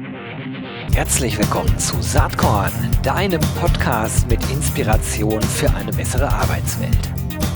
Herzlich willkommen zu Saatkorn, deinem Podcast mit Inspiration für eine bessere Arbeitswelt.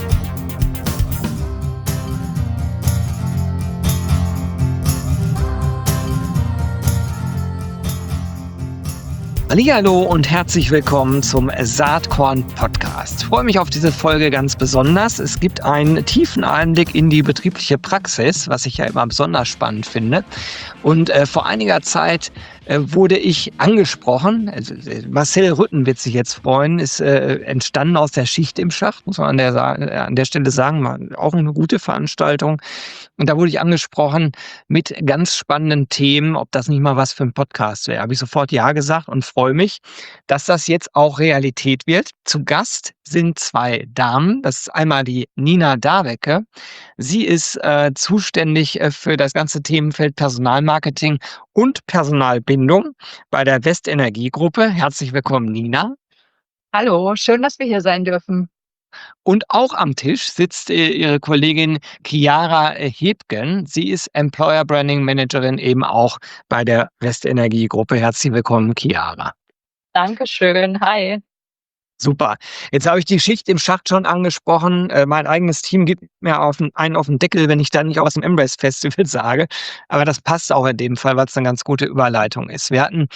Hallihallo und herzlich willkommen zum Saatkorn Podcast. Ich freue mich auf diese Folge ganz besonders. Es gibt einen tiefen Einblick in die betriebliche Praxis, was ich ja immer besonders spannend finde. Und vor einiger Zeit wurde ich angesprochen. Marcel Rütten wird sich jetzt freuen, ist entstanden aus der Schicht im Schacht, muss man an der Stelle sagen, war auch eine gute Veranstaltung. Und da wurde ich angesprochen mit ganz spannenden Themen, ob das nicht mal was für ein Podcast wäre. Habe ich sofort ja gesagt und freue mich, dass das jetzt auch Realität wird. Zu Gast sind zwei Damen. Das ist einmal die Nina Davecke. Sie ist zuständig für das ganze Themenfeld Personalmarketing und Personalbindung bei der Westenergie-Gruppe. Herzlich willkommen, Nina. Hallo, schön, dass wir hier sein dürfen. Und auch am Tisch sitzt ihre Kollegin Chiara Hebgen. Sie ist Employer Branding Managerin eben auch bei der Westenergie-Gruppe. Herzlich willkommen, Chiara. Dankeschön, hi. Super. Jetzt habe ich die Schicht im Schacht schon angesprochen. Mein eigenes Team gibt mir einen auf den Deckel, wenn ich da nicht aus dem Embrace Festival sage. Aber das passt auch in dem Fall, weil es eine ganz gute Überleitung ist. Wir hatten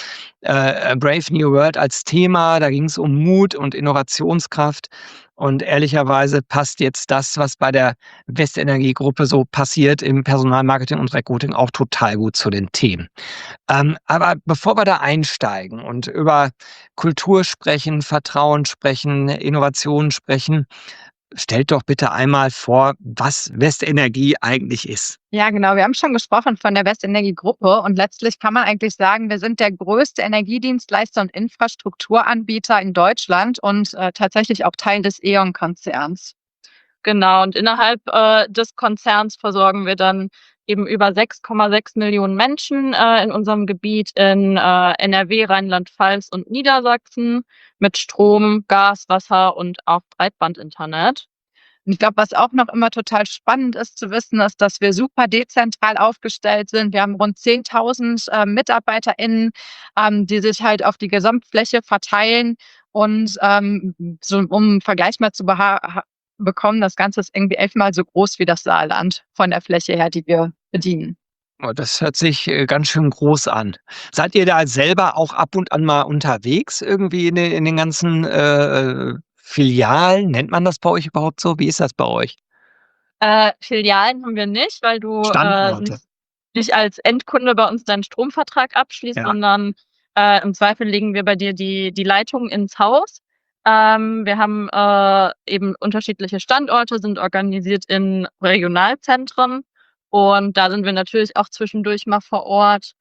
Brave New World als Thema. Da ging es um Mut und Innovationskraft. Und ehrlicherweise passt jetzt das, was bei der Westenergie-Gruppe so passiert im Personalmarketing und Recruiting, auch total gut zu den Themen. Aber bevor wir da einsteigen und über Kultur sprechen, Vertrauen sprechen, Innovationen sprechen, stellt doch bitte einmal vor, was Westenergie eigentlich ist. Ja, genau. Wir haben schon gesprochen von der Westenergie-Gruppe und letztlich kann man eigentlich sagen, wir sind der größte Energiedienstleister und Infrastrukturanbieter in Deutschland und tatsächlich auch Teil des E.ON-Konzerns. Genau, und innerhalb des Konzerns versorgen wir dann eben über 6,6 Millionen Menschen in unserem Gebiet in NRW, Rheinland-Pfalz und Niedersachsen mit Strom, Gas, Wasser und auch Breitbandinternet. Und ich glaube, was auch noch immer total spannend ist zu wissen, ist, dass wir super dezentral aufgestellt sind. Wir haben rund 10.000 MitarbeiterInnen, die sich halt auf die Gesamtfläche verteilen. Und so, um einen Vergleich mal zu bekommen, das Ganze ist irgendwie 11-mal so groß wie das Saarland von der Fläche her, die wir bedienen. Oh, das hört sich ganz schön groß an. Seid ihr da selber auch ab und an mal unterwegs, irgendwie in den ganzen Filialen? Nennt man das bei euch überhaupt so? Wie ist das bei euch? Filialen haben wir nicht, weil du Standorte. nicht als Endkunde bei uns deinen Stromvertrag abschließt, Ja. sondern im Zweifel legen wir bei dir die Leitung ins Haus. Wir haben eben unterschiedliche Standorte, sind organisiert in Regionalzentren und da sind wir natürlich auch zwischendurch mal vor Ort,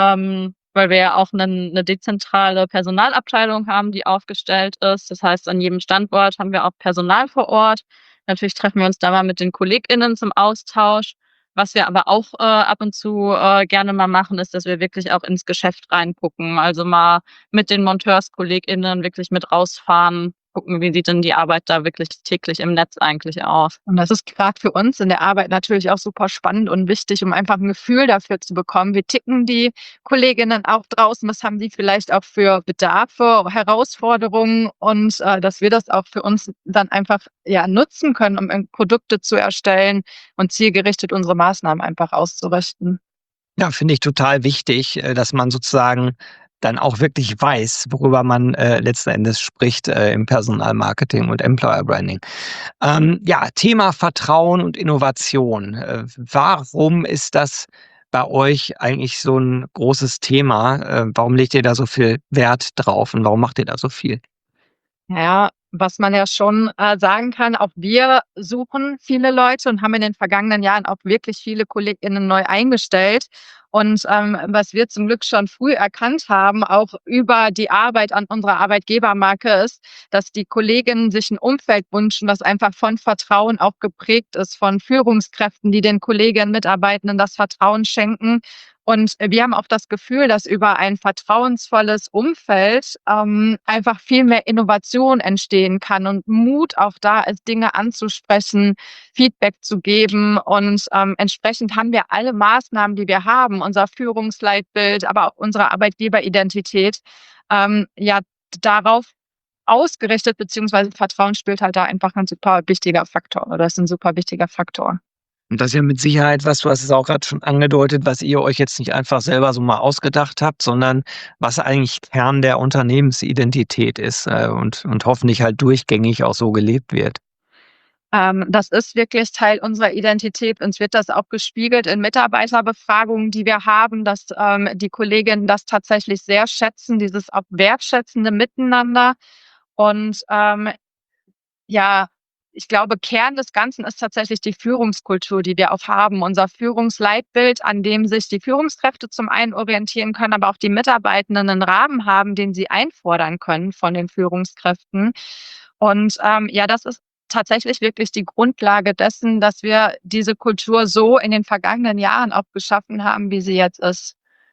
weil wir ja auch eine dezentrale Personalabteilung haben, die aufgestellt ist. Das heißt, an jedem Standort haben wir auch Personal vor Ort. Natürlich treffen wir uns da mal mit den KollegInnen zum Austausch. Was wir aber auch ab und zu gerne mal machen, ist, dass wir wirklich auch ins Geschäft reingucken. Also mal mit den MonteurskollegInnen wirklich mit rausfahren, gucken, wie sieht denn die Arbeit da wirklich täglich im Netz eigentlich aus. Und das ist gerade für uns in der Arbeit natürlich auch super spannend und wichtig, um einfach ein Gefühl dafür zu bekommen, wie ticken die KollegInnen auch draußen, was haben die vielleicht auch für Bedarfe, Herausforderungen und dass wir das auch für uns dann einfach nutzen können, um Produkte zu erstellen und zielgerichtet unsere Maßnahmen einfach auszurichten. Ja, finde ich total wichtig, dass man sozusagen dann auch wirklich weiß, worüber man letzten Endes spricht im Personalmarketing und Employer Branding. Thema Vertrauen und Innovation. Warum ist das bei euch eigentlich so ein großes Thema? Warum legt ihr da so viel Wert drauf und warum macht ihr da so viel? Ja, was man ja schon sagen kann, auch wir suchen viele Leute und haben in den vergangenen Jahren auch wirklich viele KollegInnen neu eingestellt. Und was wir zum Glück schon früh erkannt haben, auch über die Arbeit an unserer Arbeitgebermarke, ist, dass die Kolleginnen sich ein Umfeld wünschen, was einfach von Vertrauen auch geprägt ist, von Führungskräften, die den Kolleginnen, Mitarbeitenden das Vertrauen schenken Und wir haben auch das Gefühl, dass über ein vertrauensvolles Umfeld einfach viel mehr Innovation entstehen kann und Mut auch da ist, Dinge anzusprechen, Feedback zu geben. Und entsprechend haben wir alle Maßnahmen, die wir haben, unser Führungsleitbild, aber auch unsere Arbeitgeberidentität, ja, darauf ausgerichtet, beziehungsweise Vertrauen spielt halt da einfach ein super wichtiger Faktor oder ist ein super wichtiger Faktor. Und das ist ja mit Sicherheit was, du hast es auch gerade schon angedeutet, was ihr euch jetzt nicht einfach selber so mal ausgedacht habt, sondern was eigentlich Kern der Unternehmensidentität ist, und hoffentlich halt durchgängig auch so gelebt wird. Das ist wirklich Teil unserer Identität. Uns wird das auch gespiegelt in Mitarbeiterbefragungen, die wir haben, dass die Kolleginnen das tatsächlich sehr schätzen, dieses auch wertschätzende Miteinander. Und ja, ich glaube, Kern des Ganzen ist tatsächlich die Führungskultur, die wir auch haben. Unser Führungsleitbild, an dem sich die Führungskräfte zum einen orientieren können, aber auch die Mitarbeitenden einen Rahmen haben, den sie einfordern können von den Führungskräften. Und ja, das ist tatsächlich wirklich die Grundlage dessen, dass wir diese Kultur so in den vergangenen Jahren auch geschaffen haben, wie sie jetzt ist.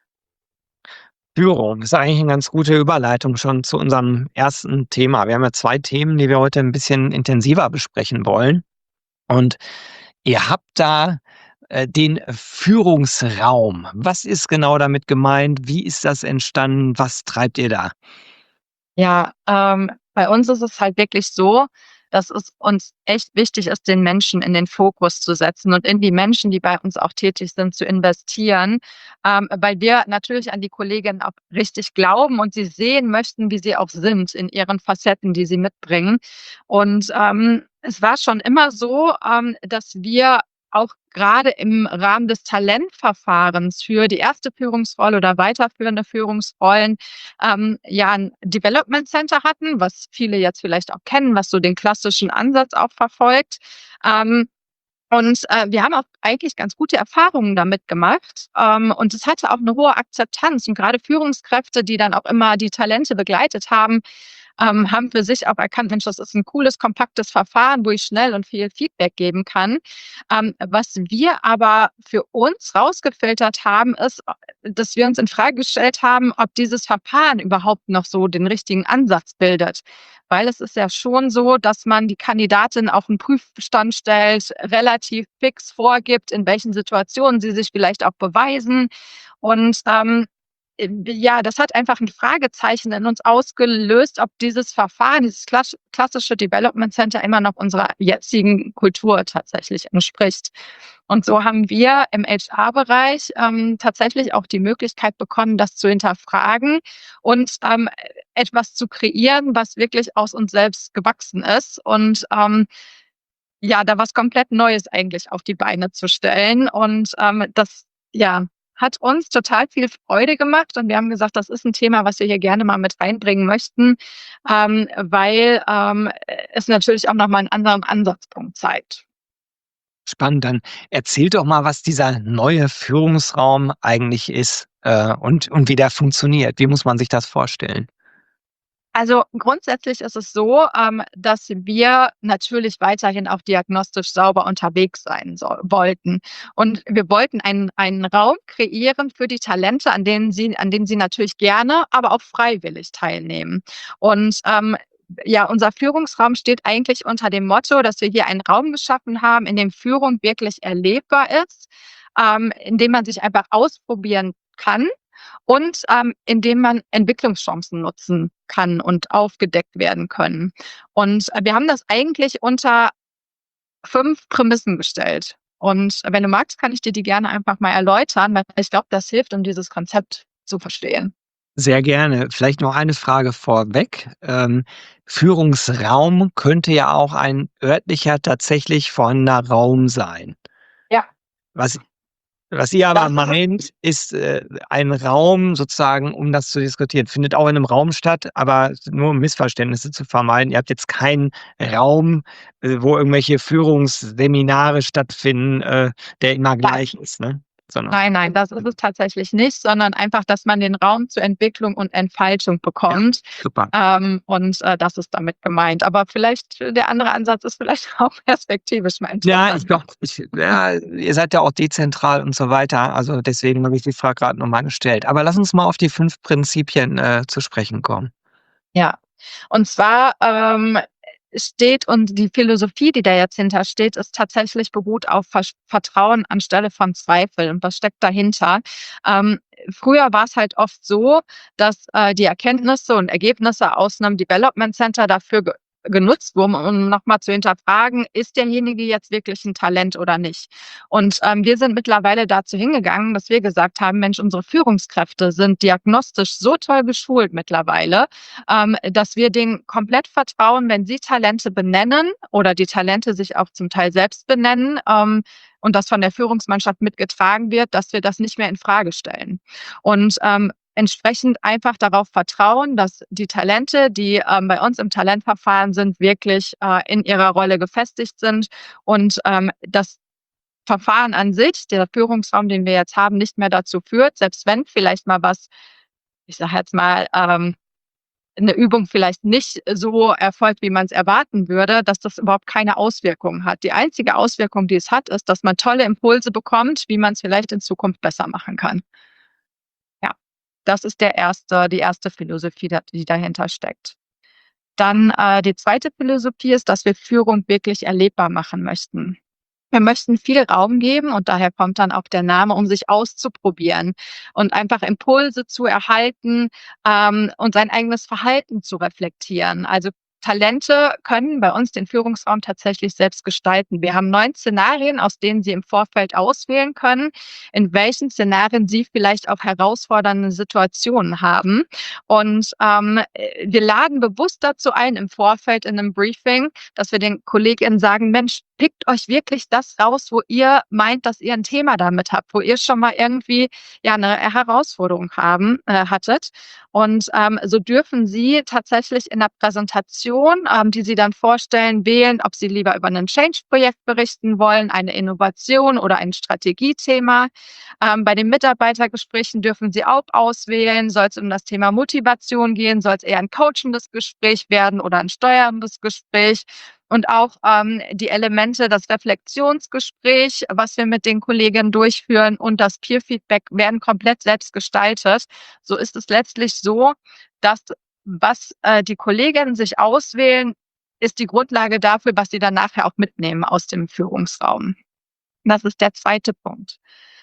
Führung ist eigentlich eine ganz gute Überleitung schon zu unserem ersten Thema. Wir haben ja 2 Themen, die wir heute ein bisschen intensiver besprechen wollen. Und ihr habt da, den Führungsraum. Was ist genau damit gemeint? Wie ist das entstanden? Was treibt ihr da? Ja, bei uns ist es halt wirklich so, dass es uns echt wichtig ist, den Menschen in den Fokus zu setzen und in die Menschen, die bei uns auch tätig sind, zu investieren, weil wir natürlich an die Kolleginnen auch richtig glauben und sie sehen möchten, wie sie auch sind in ihren Facetten, die sie mitbringen. Und es war schon immer so, dass wir auch gerade im Rahmen des Talentverfahrens für die erste Führungsrolle oder weiterführende Führungsrollen ja 'n Development Center hatten, was viele jetzt vielleicht auch kennen, was so den klassischen Ansatz auch verfolgt. Ähm, wir haben auch eigentlich ganz gute Erfahrungen damit gemacht, und es hatte auch eine hohe Akzeptanz. Und gerade Führungskräfte, die dann auch immer die Talente begleitet haben, haben für sich auch erkannt: „Mensch, das ist ein cooles, kompaktes Verfahren, wo ich schnell und viel Feedback geben kann.“ Was wir aber für uns rausgefiltert haben, ist, dass wir uns in Frage gestellt haben, ob dieses Verfahren überhaupt noch so den richtigen Ansatz bildet. Weil es ist ja schon so, dass man die Kandidatin auf 'n Prüfstand stellt, relativ fix vorgibt, in welchen Situationen sie sich vielleicht auch beweisen. Und ja, das hat einfach ein Fragezeichen in uns ausgelöst, ob dieses Verfahren, dieses klassische Development Center immer noch unserer jetzigen Kultur tatsächlich entspricht. Und so haben wir im HR-Bereich tatsächlich auch die Möglichkeit bekommen, das zu hinterfragen und etwas zu kreieren, was wirklich aus uns selbst gewachsen ist und ja, da was komplett Neues eigentlich auf die Beine zu stellen. Und das, ja, hat uns total viel Freude gemacht und wir haben gesagt, das ist ein Thema, was wir hier gerne mal mit reinbringen möchten, weil es natürlich auch noch mal 'n anderen Ansatzpunkt zeigt. Spannend, dann erzähl doch mal, was dieser neue Führungsraum eigentlich ist, und wie der funktioniert. Wie muss man sich das vorstellen? Also, grundsätzlich ist es so, dass wir natürlich weiterhin auch diagnostisch sauber unterwegs sein wollten. Und wir wollten einen Raum kreieren für die Talente, an denen sie natürlich gerne, aber auch freiwillig teilnehmen. Und ja, unser Führungsraum steht eigentlich unter dem Motto, dass wir hier einen Raum geschaffen haben, in dem Führung wirklich erlebbar ist, in dem man sich einfach ausprobieren kann und indem man Entwicklungschancen nutzen kann und aufgedeckt werden können. Und wir haben das eigentlich unter 5 Prämissen gestellt. Und wenn du magst, kann ich dir die gerne einfach mal erläutern, weil ich glaube, das hilft, um dieses Konzept zu verstehen. Sehr gerne. Vielleicht noch eine Frage vorweg. Führungsraum könnte ja auch ein örtlicher, tatsächlich vorhandener Raum sein. Ja, Was Was ihr aber das ist meint, ist, ein Raum sozusagen, um das zu diskutieren. Findet auch in 'nem Raum statt, aber nur um Missverständnisse zu vermeiden. Ihr habt jetzt keinen Raum, wo irgendwelche Führungsseminare stattfinden, der immer nein. gleich ist, ne? sondern Nein, das ist es tatsächlich nicht, sondern einfach, dass man den Raum zur Entwicklung und Entfaltung ja, bekommt. super. Das ist damit gemeint. Aber vielleicht der andere Ansatz ist vielleicht auch perspektivisch mal Ja, ich interessant. glaube, ja, ihr seid ja auch dezentral und so weiter. Also deswegen habe ich die Frage gerade nochmal gestellt. Aber lass uns mal auf die 5 Prinzipien zu sprechen kommen. Ja. Und zwar, steht und die Philosophie, die da jetzt hintersteht, ist tatsächlich beruht auf Vertrauen anstelle von Zweifel. Und was steckt dahinter? Ähm, Früher war es halt oft so, dass, die Erkenntnisse und Ergebnisse aus 'nem Development Center dafür genutzt wurden, um noch mal zu hinterfragen: „Ist derjenige jetzt wirklich 'n Talent oder nicht?“ Und, wir sind mittlerweile dazu hingegangen, dass wir gesagt haben: „Mensch, unsere Führungskräfte sind diagnostisch so toll geschult mittlerweile, dass wir denen komplett vertrauen, wenn sie Talente benennen oder die Talente sich auch zum Teil selbst benennen, und das von der Führungsmannschaft mitgetragen wird, dass wir das nicht mehr in Frage stellen. Und entsprechend einfach darauf vertrauen, dass die Talente, die bei uns im Talentverfahren sind, wirklich in ihrer Rolle gefestigt sind und das Verfahren an sich, der Führungsraum, den wir jetzt haben, nicht mehr dazu führt, selbst wenn vielleicht mal was, ich sage jetzt mal, 'ne Übung vielleicht nicht so erfolgt, wie man's erwarten würde, dass das überhaupt keine Auswirkungen hat. Die einzige Auswirkung, die es hat, ist, dass man tolle Impulse bekommt, wie man's vielleicht in Zukunft besser machen kann. Ja, das ist die erste Philosophie, die dahinter steckt. Dann, die zweite Philosophie ist, dass wir Führung wirklich erlebbar machen möchten. Wir möchten viel Raum geben und daher kommt dann auch der Name, um sich auszuprobieren und einfach Impulse zu erhalten, und sein eigenes Verhalten zu reflektieren. Also, Talente können bei uns den Führungsraum tatsächlich selbst gestalten. Wir haben 9 Szenarien, aus denen Sie im Vorfeld auswählen können, in welchen Szenarien Sie vielleicht auch herausfordernde Situationen haben. Und, wir laden bewusst dazu ein im Vorfeld in 'nem Briefing, dass wir den KollegInnen sagen: „Mensch, pickt euch wirklich das raus, wo ihr meint, dass ihr ein Thema damit habt, wo ihr schon mal irgendwie, ja, 'ne Herausforderung hattet.“ Und, so dürfen Sie tatsächlich in der Präsentation, die Sie dann vorstellen, wählen, ob Sie lieber über 'nen Change-Projekt berichten wollen, eine Innovation oder ein Strategiethema. Bei den Mitarbeitergesprächen dürfen Sie auch auswählen, soll's um das Thema Motivation gehen, soll's eher 'n coachendes Gespräch werden oder 'n steuerndes Gespräch. Und auch, die Elemente, das Reflexionsgespräch, was wir mit den Kolleginnen durchführen und das Peer-Feedback werden komplett selbst gestaltet. So ist es letztlich so, dass was, die Kolleginnen sich auswählen, ist die Grundlage dafür, was sie dann nachher auch mitnehmen aus dem Führungsraum. Das ist der zweite Punkt.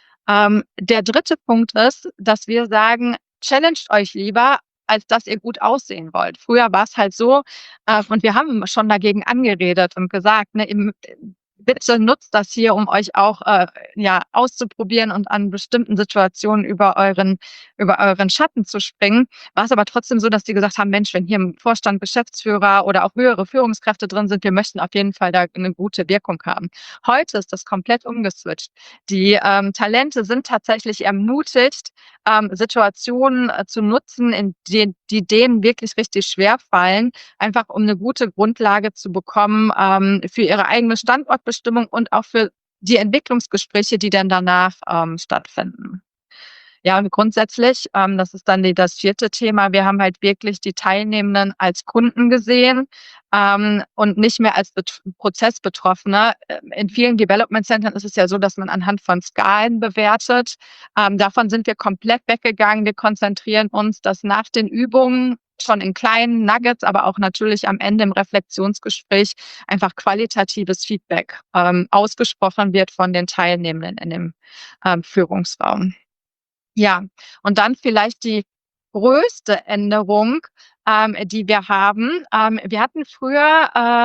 Der dritte Punkt ist, dass wir sagen: „Challenged euch lieber, als dass ihr gut aussehen wollt.“ Früher war's halt so, und wir haben schon dagegen angeredet und gesagt, ne, eben, „Bitte nutzt das hier, um euch auch, ja, auszuprobieren und an bestimmten Situationen über euren Schatten zu springen.“ War's aber trotzdem so, dass die gesagt haben: „Mensch, wenn hier im Vorstand Geschäftsführer oder auch höhere Führungskräfte drin sind, wir möchten auf jeden Fall da 'ne gute Wirkung haben.“ Heute ist das komplett umgeswitcht. Die, Talente sind tatsächlich ermutigt, Situationen, zu nutzen, die denen wirklich richtig schwerfallen, einfach um 'ne gute Grundlage zu bekommen, für ihre eigene Standortbestimmung und auch für die Entwicklungsgespräche, die dann danach, stattfinden. Ja, und grundsätzlich, das ist dann das vierte Thema, wir haben halt wirklich die Teilnehmenden als Kunden gesehen, und nicht mehr als Prozessbetroffene. In vielen Development Centern ist es ja so, dass man anhand von Skalen bewertet. Davon sind wir komplett weggegangen. Wir konzentrieren uns, dass nach den Übungen schon in kleinen Nuggets, aber auch natürlich am Ende im Reflexionsgespräch einfach qualitatives Feedback, ausgesprochen wird von den Teilnehmenden in dem, Führungsraum. Ja, und dann vielleicht die größte Änderung, die wir haben. Wir hatten früher,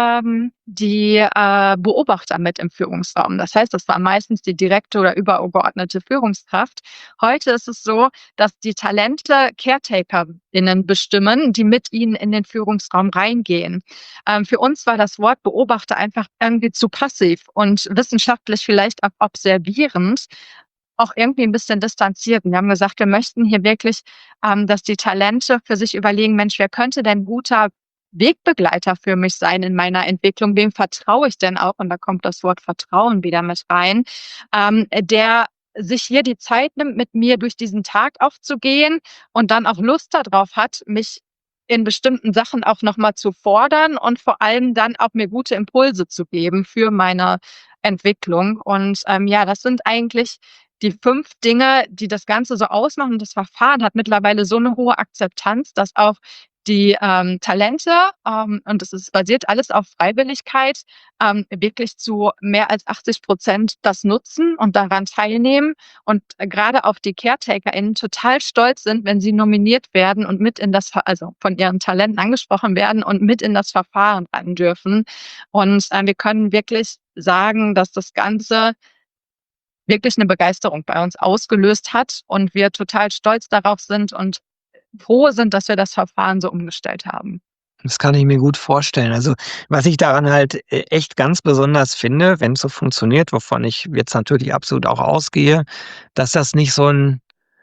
die, Beobachter mit im Führungsraum. Das heißt, das war meistens die direkte oder übergeordnete Führungskraft. Heute ist es so, dass die Talente CaretakerInnen bestimmen, die mit ihnen in den Führungsraum reingehen. Für uns war das Wort Beobachter einfach irgendwie zu passiv und wissenschaftlich vielleicht auch observierend, auch irgendwie 'n bisschen distanziert. Und wir haben gesagt, wir möchten hier wirklich, dass die Talente für sich überlegen: „Mensch, wer könnte denn guter Wegbegleiter für mich sein in meiner Entwicklung? Wem vertraue ich denn auch?“ Und da kommt das Wort Vertrauen wieder mit rein, der sich hier die Zeit nimmt, mit mir durch diesen Tag auch zu gehen und dann auch Lust darauf hat, mich in bestimmten Sachen auch noch mal zu fordern und vor allem dann auch mir gute Impulse zu geben für meine Entwicklung. Und, ja, das sind eigentlich die 5 Dinge, die das Ganze so ausmachen. Das Verfahren hat mittlerweile so eine hohe Akzeptanz, dass auch die, Talente, und es ist basiert alles auf Freiwilligkeit, wirklich zu mehr als 80% das nutzen und daran teilnehmen und grade auch die CaretakerInnen total stolz sind, wenn sie nominiert werden und mit in das also von ihren Talenten angesprochen werden und mit in das Verfahren ran dürfen. Und, wir können wirklich sagen, dass das Ganze wirklich eine Begeisterung bei uns ausgelöst hat und wir total stolz darauf sind und froh sind, dass wir das Verfahren so umgestellt haben. Das kann ich mir gut vorstellen. Also, was ich daran halt, echt ganz besonders finde, wenn's so funktioniert, wovon ich jetzt natürlich absolut auch ausgehe, dass das nicht so 'n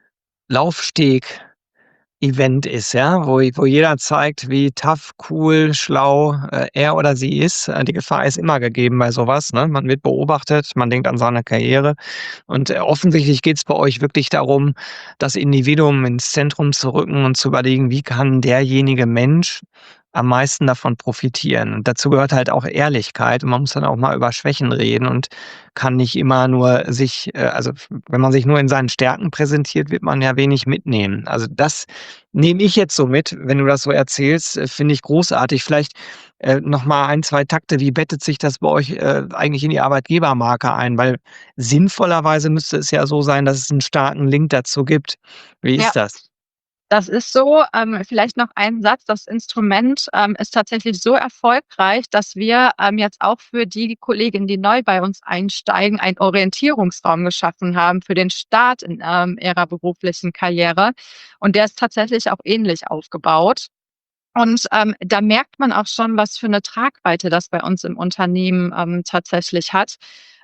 Laufsteg Event ist, ja, wo jeder zeigt, wie tough, cool, schlau, er oder sie ist. Die Gefahr ist immer gegeben bei sowas, ne? Man wird beobachtet, man denkt an seine Karriere und, offensichtlich geht's bei euch wirklich darum, das Individuum ins Zentrum zu rücken und zu überlegen: „Wie kann derjenige Mensch am meisten davon profitieren?“ Und dazu gehört halt auch Ehrlichkeit und man muss dann auch mal über Schwächen reden und kann nicht immer nur sich also, wenn man sich nur in seinen Stärken präsentiert, wird man ja wenig mitnehmen. Also, das nehme ich jetzt so mit, wenn du das so erzählst, finde ich großartig. Vielleicht, noch mal 1, 2 Takte. Wie bettet sich das bei euch, eigentlich in die Arbeitgebermarke ein? Weil sinnvollerweise müsste es ja so sein, dass es 'n starken Link dazu gibt. Wie Ja. ist das? Das ist so. Vielleicht noch ein Satz. Das Instrument, ist tatsächlich so erfolgreich, dass wir, jetzt auch für die Kolleginnen, die neu bei uns einsteigen, einen Orientierungsraum geschaffen haben für den Start in, ihrer beruflichen Karriere. Und der ist tatsächlich auch ähnlich aufgebaut. Und, da merkt man auch schon, was für eine Tragweite das bei uns im Unternehmen, tatsächlich hat,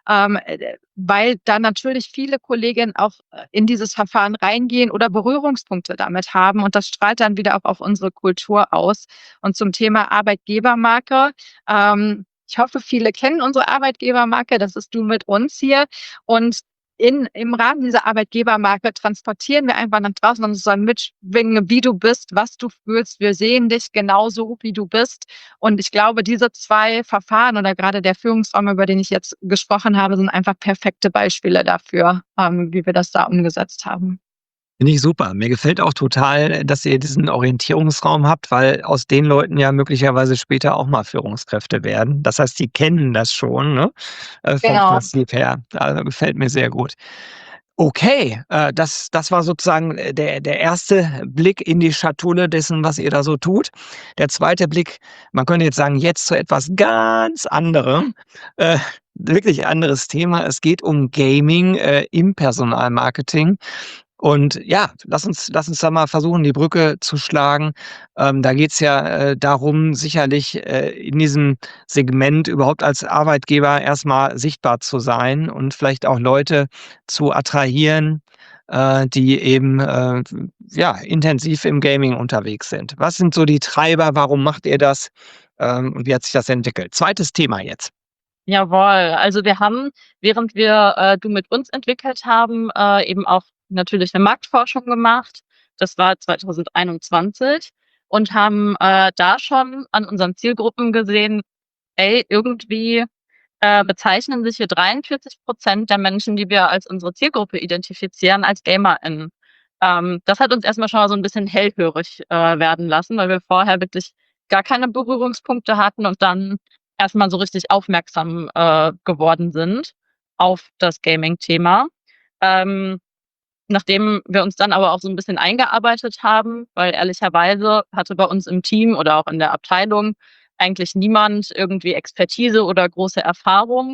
weil da natürlich viele Kolleginnen auch, in dieses Verfahren reingehen oder Berührungspunkte damit haben und das strahlt dann wieder auch auf unsere Kultur aus. Und zum Thema Arbeitgebermarke, ich hoffe, viele kennen unsere Arbeitgebermarke, das ist „Du mit uns“ hier. Und im Rahmen dieser Arbeitgebermarke transportieren wir einfach nach draußen und es soll mitschwingen, wie du bist, was du fühlst. Wir sehen dich genauso, wie du bist. Und ich glaube, diese 2 Verfahren oder gerade der Führungsraum, über den ich jetzt gesprochen habe, sind einfach perfekte Beispiele dafür, wie wir das da umgesetzt haben. Finde ich super. Mir gefällt auch total, dass ihr diesen Orientierungsraum habt, weil aus den Leuten ja möglicherweise später auch mal Führungskräfte werden. Das heißt, die kennen das schon, ne, vom Genau. Prinzip her. Also, gefällt mir sehr gut. Okay, das war sozusagen, der erste Blick in die Schatulle dessen, was ihr da so tut. Der zweite Blick, man könnte jetzt sagen, jetzt zu etwas ganz anderem, äh, wirklich anderes Thema. Es geht um Gaming, im Personalmarketing. Und ja, lass uns da mal versuchen, die Brücke zu schlagen. Da geht's ja, darum, sicherlich, in diesem Segment überhaupt als Arbeitgeber erst mal sichtbar zu sein und vielleicht auch Leute zu attrahieren, die eben, ja, intensiv im Gaming unterwegs sind. Was sind so die Treiber? Warum macht ihr das? Und wie hat sich das entwickelt? Zweites Thema jetzt. Jawohl. Also, wir haben, während wir, „Du mit uns“ entwickelt haben, eben auch natürlich 'ne Marktforschung gemacht. Das war 2021 und haben, da schon an unseren Zielgruppen gesehen: „Ey, irgendwie, bezeichnen sich hier 43% der Menschen, die wir als unsere Zielgruppe identifizieren, als GamerInnen.“ Das hat uns erst mal schon mal so 'n bisschen hellhörig, werden lassen, weil wir vorher wirklich gar keine Berührungspunkte hatten und dann erst mal so richtig aufmerksam, geworden sind auf das Gaming-Thema. Ähm, Nachdem wir uns dann aber auch so 'n bisschen eingearbeitet haben, weil ehrlicherweise hatte bei uns im Team oder auch in der Abteilung eigentlich niemand irgendwie Expertise oder große Erfahrung,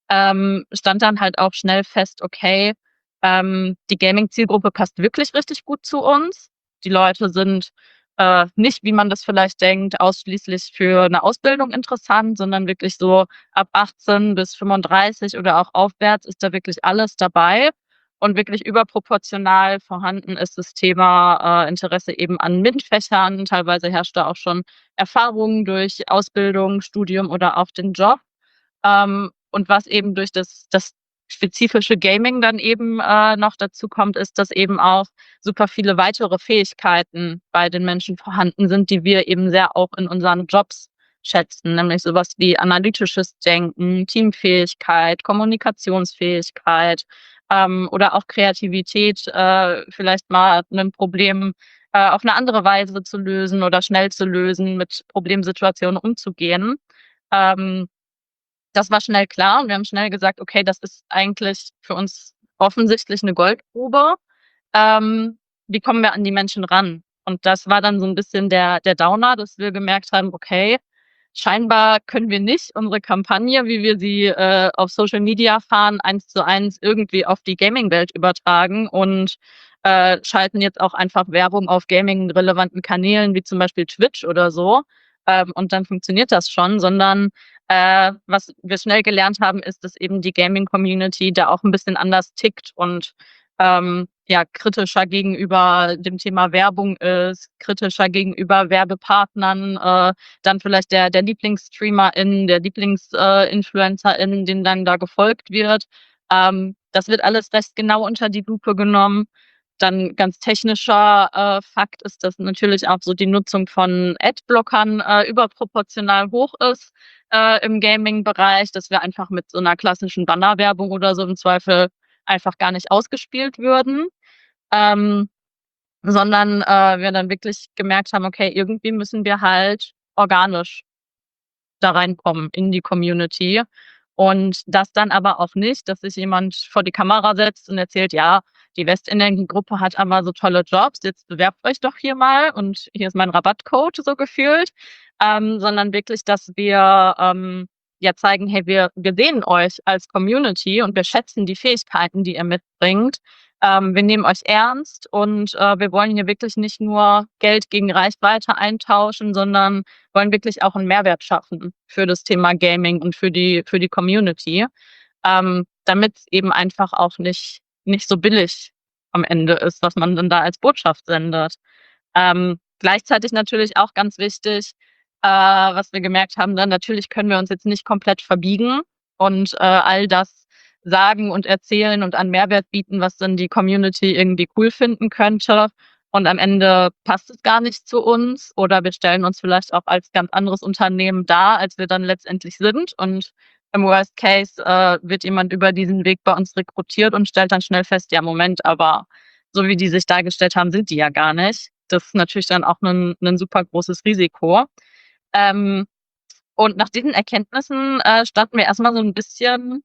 stand dann halt auch schnell fest: Okay, die Gaming-Zielgruppe passt wirklich richtig gut zu uns. Die Leute sind, nicht, wie man das vielleicht denkt, ausschließlich für 'ne Ausbildung interessant, sondern wirklich so ab 18 bis 35 oder auch aufwärts ist da wirklich alles dabei. Und wirklich überproportional vorhanden ist das Thema, Interesse eben an MINT-Fächern. Teilweise herrscht da auch schon Erfahrung durch Ausbildung, Studium oder auch den Job. Und was eben durch das spezifische Gaming dann eben noch dazu kommt, ist, dass eben auch super viele weitere Fähigkeiten bei den Menschen vorhanden sind, die wir eben sehr auch in unseren Jobs schätzen, nämlich sowas wie analytisches Denken, Teamfähigkeit, Kommunikationsfähigkeit, oder auch Kreativität, vielleicht mal ein Problem auf eine andere Weise zu lösen oder schnell zu lösen, mit Problemsituationen umzugehen. Ähm, Das war schnell klar und wir haben schnell gesagt: „Okay, das ist eigentlich für uns offensichtlich eine Goldgrube. Wie kommen wir an die Menschen ran?“ Und das war dann so ein bisschen der Downer, dass wir gemerkt haben: „Okay, scheinbar können wir nicht unsere Kampagne, wie wir sie auf Social Media fahren, 1:1 irgendwie auf die Gaming-Welt übertragen und schalten jetzt auch einfach Werbung auf gaming-relevanten Kanälen wie zum Beispiel Twitch oder so, und dann funktioniert das schon“, sondern was wir schnell gelernt haben, ist, dass eben die Gaming-Community da auch ein bisschen anders tickt und ja, kritischer gegenüber dem Thema Werbung ist, kritischer gegenüber Werbepartnern, dann vielleicht der Lieblingsstreamerin, der Lieblingsinfluencerin, denen dann da gefolgt wird. Das wird alles recht genau unter die Lupe genommen. Dann ganz technischer Fakt ist, dass natürlich auch so die Nutzung von Adblockern überproportional hoch ist im Gaming-Bereich, dass wir einfach mit so einer klassischen Bannerwerbung oder so im Zweifel einfach gar nicht ausgespielt würden. Ähm, Sondern wir dann wirklich gemerkt haben: „Okay, irgendwie müssen wir halt organisch da reinkommen in die Community.“ Und das dann aber auch nicht, dass sich jemand vor die Kamera setzt und erzählt: „Ja, die Westenergie-Gruppe hat aber so tolle Jobs, jetzt bewerbt euch doch hier mal und hier ist mein Rabattcode“, so gefühlt. Sondern wirklich, dass wir ja zeigen: „Hey, wir sehen euch als Community und wir schätzen die Fähigkeiten, die ihr mitbringt. Wir nehmen euch ernst und wir wollen hier wirklich nicht nur Geld gegen Reichweite eintauschen, sondern wollen wirklich auch 'n Mehrwert schaffen für das Thema Gaming und für die Community, damit's eben einfach auch nicht so billig am Ende ist, was man dann da als Botschaft sendet. Gleichzeitig natürlich auch ganz wichtig, was wir gemerkt haben dann, natürlich können wir uns jetzt nicht komplett verbiegen und all das sagen und erzählen und an Mehrwert bieten, was dann die Community irgendwie cool finden könnte. Und am Ende passt es gar nicht zu uns oder wir stellen uns vielleicht auch als ganz anderes Unternehmen dar, als wir dann letztendlich sind. Und im Worst Case wird jemand über diesen Weg bei uns rekrutiert und stellt dann schnell fest, ja, Moment, aber so wie die sich dargestellt haben, sind die ja gar nicht. Das ist natürlich dann auch ein super großes Risiko. Ähm, und nach diesen Erkenntnissen standen wir erstmal so ein bisschen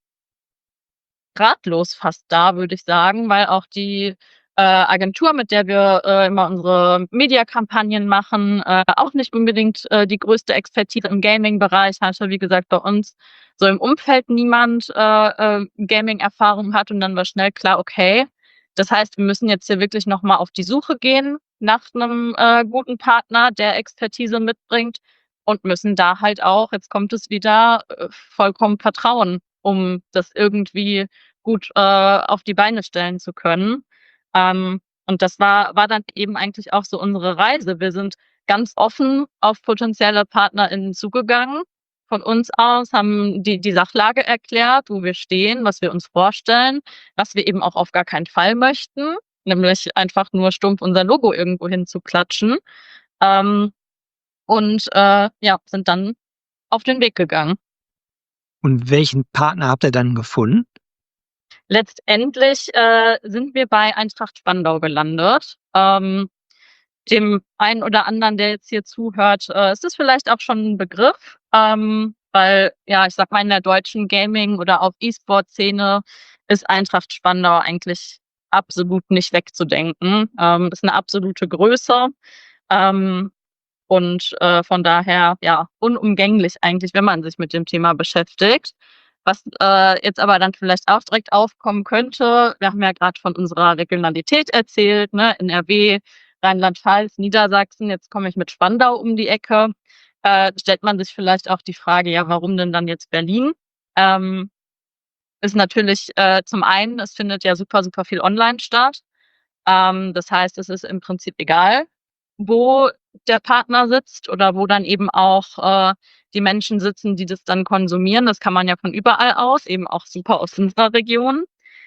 ratlos fast da, würde ich sagen, weil auch die Agentur, mit der wir immer unsere Mediakampagnen machen, auch nicht unbedingt die größte Expertise im Gaming-Bereich hatte. Wie gesagt, bei uns so im Umfeld niemand Gaming-Erfahrung hat und dann war schnell klar, okay, das heißt, wir müssen jetzt hier wirklich noch mal auf die Suche gehen nach einem guten Partner, der Expertise mitbringt und müssen da halt auch, jetzt kommt es wieder, vollkommen vertrauen, um das irgendwie gut auf die Beine stellen zu können. Und das war dann eben eigentlich auch so unsere Reise. Wir sind ganz offen auf potenzielle PartnerInnen zugegangen von uns aus, haben die Sachlage erklärt, wo wir stehen, was wir uns vorstellen, was wir eben auch auf gar keinen Fall möchten, nämlich einfach nur stumpf unser Logo irgendwo hinzuklatschen. Ähm, und ja, sind dann auf den Weg gegangen. Und welchen Partner habt ihr dann gefunden? Letztendlich sind wir bei Eintracht Spandau gelandet. Dem einen oder anderen, der jetzt hier zuhört, ist es vielleicht auch schon 'n Begriff, weil, ja, ich sage mal, in der deutschen Gaming oder auch E-Sport-Szene ist Eintracht Spandau eigentlich absolut nicht wegzudenken. Ist 'ne absolute Größe, ähm, und von daher, ja, unumgänglich eigentlich, wenn man sich mit dem Thema beschäftigt. Was jetzt aber dann vielleicht auch direkt aufkommen könnte, wir haben ja grad von unserer Regionalität erzählt, ne, NRW, Rheinland-Pfalz, Niedersachsen, jetzt komme ich mit Spandau um die Ecke. Stellt man sich vielleicht auch die Frage: „Ja, warum denn dann jetzt Berlin?“ Ähm, Ist natürlich zum einen, es findet ja super, super viel online statt. Das heißt, es ist im Prinzip egal, wo der Partner sitzt oder wo dann eben auch die Menschen sitzen, die das dann konsumieren. Das kann man ja von überall aus, eben auch super aus unserer Region.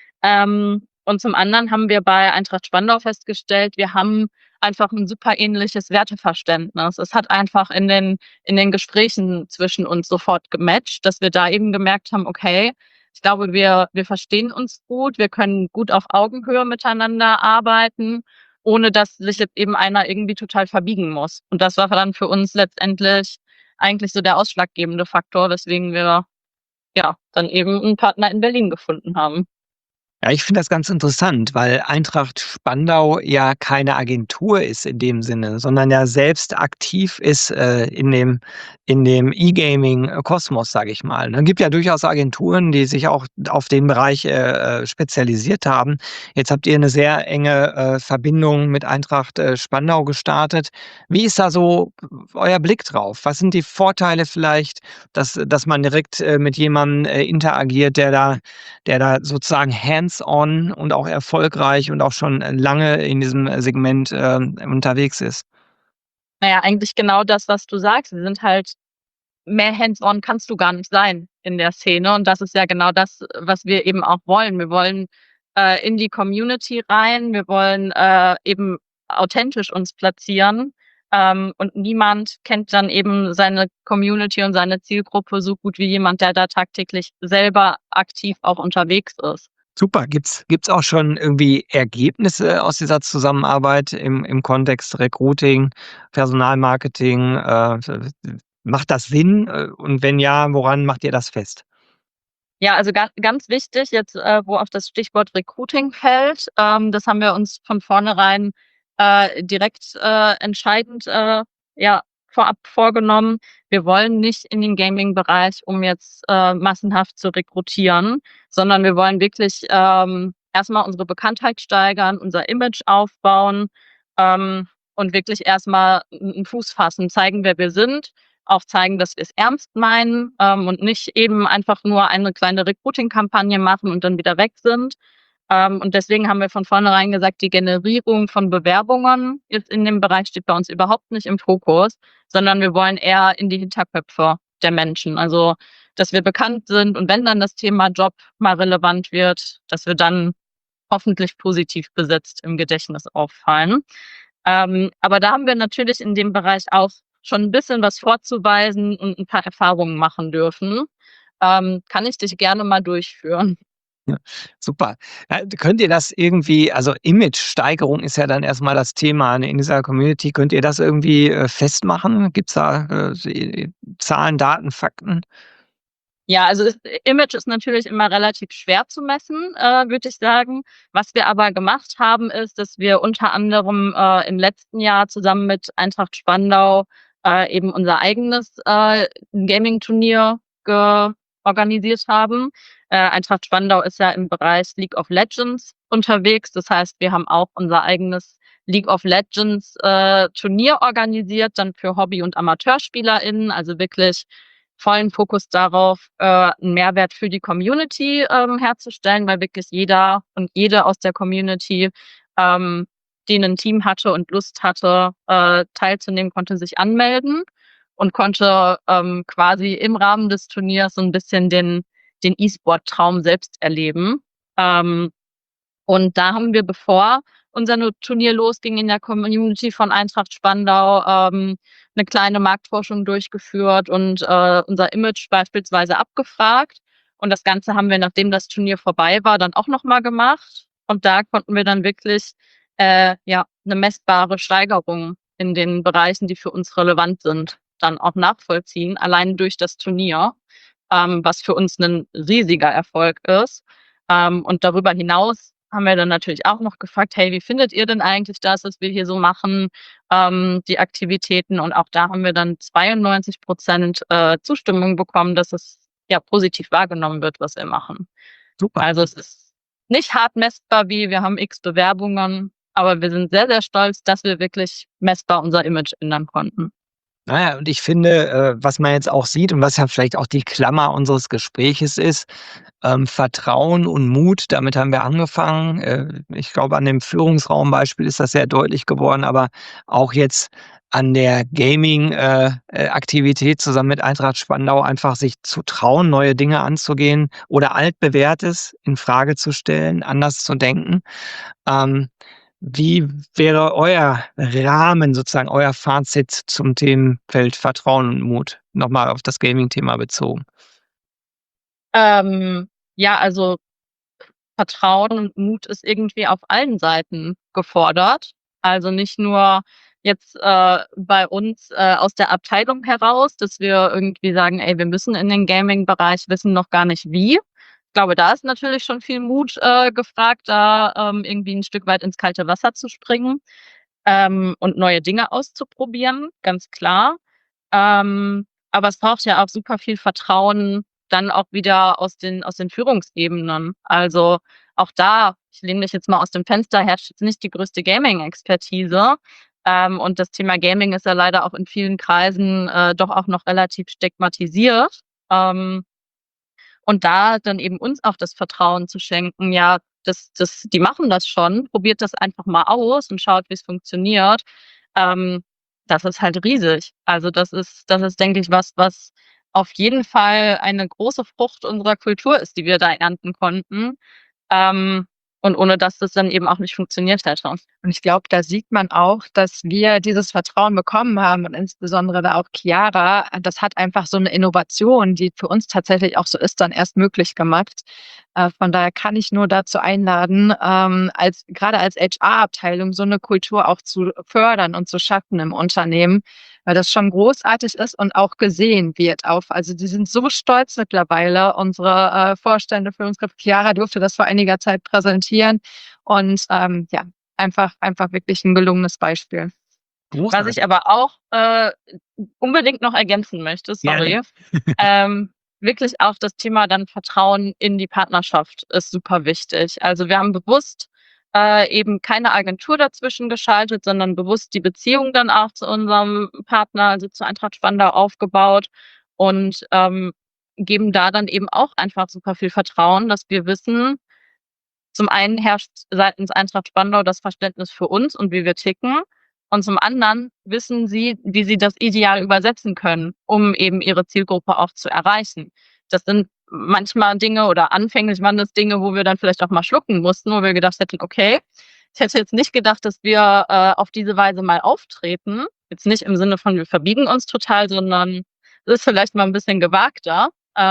Und zum anderen haben wir bei Eintracht Spandau festgestellt, wir haben einfach ein super ähnliches Werteverständnis. Es hat einfach in den Gesprächen zwischen uns sofort gematcht, dass wir da eben gemerkt haben, okay, ich glaube, wir verstehen uns gut, wir können gut auf Augenhöhe miteinander arbeiten, ohne dass sich jetzt eben einer irgendwie total verbiegen muss. Und das war dann für uns letztendlich eigentlich so der ausschlaggebende Faktor, weswegen wir ja dann eben einen Partner in Berlin gefunden haben. Ja, ich finde das ganz interessant, weil Eintracht Spandau ja keine Agentur ist in dem Sinne, sondern ja selbst aktiv ist, in dem E-Gaming-Kosmos, sage ich mal, ne? Gibt ja durchaus Agenturen, die sich auch auf den Bereich, spezialisiert haben. Jetzt habt ihr eine sehr enge, Verbindung mit Eintracht, Spandau gestartet. Wie ist da so euer Blick drauf? Was sind die Vorteile vielleicht, dass man direkt, mit jemandem, interagiert, der da sozusagen hands-on und auch erfolgreich und auch schon lange in diesem Segment, unterwegs ist. Na ja, eigentlich genau das, was du sagst. Wir sind halt mehr hands-on kannst du gar nicht sein in der Szene und das ist ja genau das, was wir eben auch wollen. Wir wollen, in die Community rein, wir wollen, eben authentisch uns platzieren, und niemand kennt dann eben seine Community und seine Zielgruppe so gut wie jemand, der da tagtäglich selber aktiv auch unterwegs ist. Super. Gibt's auch schon irgendwie Ergebnisse aus dieser Zusammenarbeit im Kontext Recruiting, Personalmarketing? Macht das Sinn? Und wenn ja, woran macht ihr das fest? Ja, also ganz wichtig jetzt, wo auch das Stichwort Recruiting fällt, das haben wir uns von vornherein, direkt, entscheidend, ja, vorab vorgenommen. Wir wollen nicht in den Gaming-Bereich, um jetzt, massenhaft zu rekrutieren, sondern wir wollen wirklich, erst unsere Bekanntheit steigern, unser Image aufbauen, und wirklich erst mal 'n Fuß fassen, zeigen, wer wir sind, auch zeigen, dass wir es ernst meinen, und nicht eben einfach nur eine kleine Recruiting-Kampagne machen und dann wieder weg sind. Und deswegen haben wir von vornherein gesagt, die Generierung von Bewerbungen jetzt in dem Bereich steht bei uns überhaupt nicht im Fokus, sondern wir wollen eher in die Hinterköpfe der Menschen. Also, dass wir bekannt sind und wenn dann das Thema Job mal relevant wird, dass wir dann hoffentlich positiv besetzt im Gedächtnis auffallen. Aber da haben wir natürlich in dem Bereich auch schon ein bisschen was vorzuweisen und ein paar Erfahrungen machen dürfen. Kann ich dich gerne mal durchführen. Ja, super. Könnt ihr das irgendwie, also Imagesteigerung ist ja dann erstmal das Thema, ne, in dieser Community. Könnt ihr das irgendwie, festmachen? Gibt's da, Zahlen, Daten, Fakten? Ja, also das Image ist natürlich immer relativ schwer zu messen, würde ich sagen. Was wir aber gemacht haben, ist, dass wir unter anderem, im letzten Jahr zusammen mit Eintracht Spandau, eben unser eigenes, Gaming-Turnier organisiert haben. Eintracht Spandau ist ja im Bereich League of Legends unterwegs. Das heißt, wir haben auch unser eigenes League of Legends, Turnier organisiert, dann für Hobby und AmateurspielerInnen, also wirklich vollen Fokus darauf, 'n Mehrwert für die Community, herzustellen, weil wirklich jeder und jede aus der Community, ähm, die 'nen Team hatte und Lust hatte, teilzunehmen, konnte sich anmelden und konnte, quasi im Rahmen des Turniers so 'n bisschen den E-Sport-Traum selbst erleben. Ähm, und da haben wir, bevor unser Turnier losging in der Community von Eintracht Spandau, 'ne kleine Marktforschung durchgeführt und, unser Image beispielsweise abgefragt. Und das Ganze haben wir, nachdem das Turnier vorbei war, dann auch noch mal gemacht. Und da konnten wir dann wirklich, ja, 'ne messbare Steigerung in den Bereichen, die für uns relevant sind, dann auch nachvollziehen, allein durch das Turnier, was für uns 'nen riesiger Erfolg ist. Und darüber hinaus haben wir dann natürlich auch noch gefragt: „Hey, wie findet ihr denn eigentlich das, was wir hier so machen, die Aktivitäten?“ Und auch da haben wir dann 92% Zustimmung bekommen, dass es, ja, positiv wahrgenommen wird, was wir machen. Super. Also, es ist nicht hart messbar wie: Wir haben X Bewerbungen, aber wir sind sehr, sehr stolz, dass wir wirklich messbar unser Image ändern konnten. Na ja, und ich finde, was man jetzt auch sieht und was ja vielleicht auch die Klammer unseres Gespräches ist, Vertrauen und Mut, damit haben wir angefangen. Ich glaube, an dem Führungsraumbeispiel ist das sehr deutlich geworden, aber auch jetzt an der Gaming-Aktivität zusammen mit Eintracht Spandau, einfach sich zu trauen, neue Dinge anzugehen oder Altbewährtes in Frage zu stellen, anders zu denken. Ähm, Wie wäre euer Rahmen, sozusagen euer Fazit zum Themenfeld Vertrauen und Mut? Nochmal auf das Gaming-Thema bezogen. Ja, also Vertrauen und Mut ist irgendwie auf allen Seiten gefordert. Also nicht nur jetzt bei uns aus der Abteilung heraus, dass wir irgendwie sagen, ey, wir müssen in den Gaming-Bereich, wissen noch gar nicht wie. Ich glaube, da ist natürlich schon viel Mut gefragt, da irgendwie ein Stück weit ins kalte Wasser zu springen und neue Dinge auszuprobieren, ganz klar. Aber es braucht ja auch super viel Vertrauen dann auch wieder aus den Führungsebenen. Also auch da, ich lehne mich jetzt mal aus dem Fenster, herrscht jetzt nicht die größte Gaming-Expertise. Und das Thema Gaming ist ja leider auch in vielen Kreisen doch auch noch relativ stigmatisiert. Und da dann eben uns auch das Vertrauen zu schenken, ja, die machen das schon, probiert das einfach mal aus und schaut, wie es funktioniert. Ähm, Das ist halt riesig. Also das ist, denke ich, was auf jeden Fall eine große Frucht unserer Kultur ist, die wir da ernten konnten. Ähm, und ohne dass das dann eben auch nicht funktioniert hätte. Und ich glaube, da sieht man auch, dass wir dieses Vertrauen bekommen haben und insbesondere da auch Chiara, das hat einfach so eine Innovation, die für uns tatsächlich auch so ist, dann erst möglich gemacht. Von daher kann ich nur dazu einladen, gerade als HR-Abteilung so eine Kultur auch zu fördern und zu schaffen im Unternehmen, weil das schon großartig ist und auch gesehen wird. Also die sind so stolz mittlerweile, unsere Vorstände, Führungskraft Chiara durfte das vor einiger Zeit präsentieren und ja, einfach wirklich ein gelungenes Beispiel. Was ich aber auch unbedingt noch ergänzen möchte, sorry, wirklich auch das Thema dann Vertrauen in die Partnerschaft ist super wichtig. Also wir haben bewusst eben keine Agentur dazwischen geschaltet, sondern bewusst die Beziehung dann auch zu unserem Partner, also zu Eintracht Spandau, aufgebaut und geben da dann eben auch einfach super viel Vertrauen, dass wir wissen, zum einen herrscht seitens Eintracht Spandau das Verständnis für uns und wie wir ticken. Und zum anderen wissen sie, wie sie das ideal übersetzen können, um eben ihre Zielgruppe auch zu erreichen. Das sind manchmal Dinge oder anfänglich waren das Dinge, wo wir dann vielleicht auch mal schlucken mussten, wo wir gedacht hätten, okay, ich hätte jetzt nicht gedacht, dass wir auf diese Weise mal auftreten. Jetzt nicht im Sinne von, wir verbiegen uns total, sondern es ist vielleicht mal ein bisschen gewagter.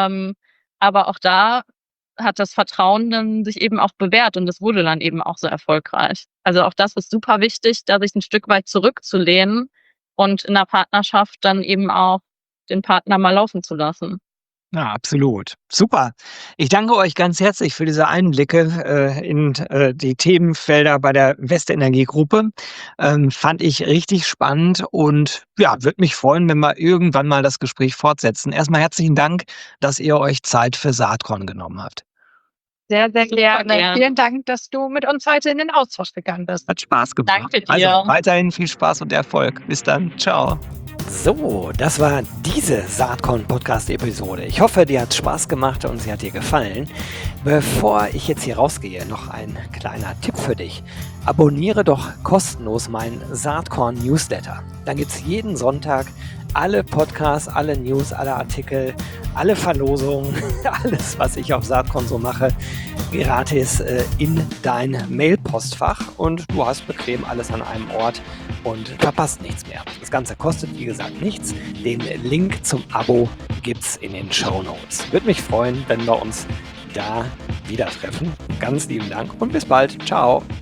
Aber auch da hat das Vertrauen dann sich eben auch bewährt und das wurde dann eben auch so erfolgreich. Also auch das ist super wichtig, da sich ein Stück weit zurückzulehnen und in der Partnerschaft dann eben auch den Partner mal laufen zu lassen. Ja, absolut. Super. Ich danke euch ganz herzlich für diese Einblicke in die Themenfelder bei der Westenergie-Gruppe. Fand ich richtig spannend und ja, würde mich freuen, wenn wir irgendwann mal das Gespräch fortsetzen. Erstmal herzlichen Dank, dass ihr euch Zeit für Saatkorn genommen habt. Sehr, sehr Super gerne. gern. Vielen Dank, dass du mit uns heute in den Austausch gegangen bist. Hat Spaß gemacht. Danke dir. Also weiterhin viel Spaß und Erfolg. Bis dann. Ciao. So, das war diese Saatkorn-Podcast-Episode. Ich hoffe, dir hat Spaß gemacht und sie hat dir gefallen. Bevor ich jetzt hier rausgehe, noch ein kleiner Tipp für dich. Abonniere doch kostenlos meinen Saatkorn-Newsletter. Dann gibt es jeden Sonntag alle Podcasts, alle News, alle Artikel, alle Verlosungen, alles, was ich auf Saatkorn so mache, gratis in dein Mailpostfach und du hast bequem alles an einem Ort und verpasst nichts mehr. Das Ganze kostet, wie gesagt, nichts. Den Link zum Abo gibt's in den Shownotes. Würde mich freuen, wenn wir uns da wieder treffen. Ganz lieben Dank und bis bald. Ciao.